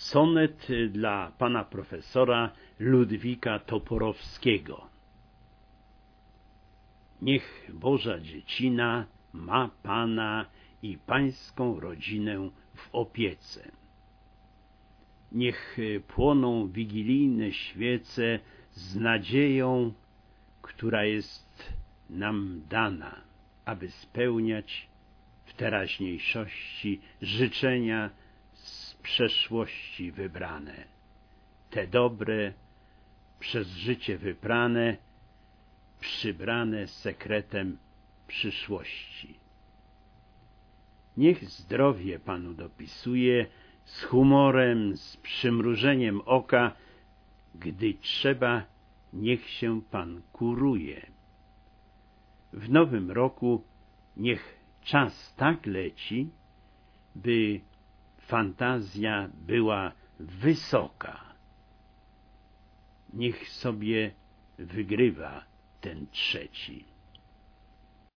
Sonet dla pana profesora Ludwika Toporowskiego. Niech Boża Dziecina ma Pana i Pańską rodzinę w opiece. Niech płoną wigilijne świece z nadzieją, która jest nam dana, aby spełniać w teraźniejszości życzenia z przeszłości wybrane, te dobre, przez życie wyprane, przybrane sekretem przyszłości. Niech zdrowie Panu dopisuje z humorem, z przymrużeniem oka, gdy trzeba, niech się Pan kuruje. W nowym roku niech czas tak leci, by fantazja była wysoka. Niech sobie wygrywa ten trzeci.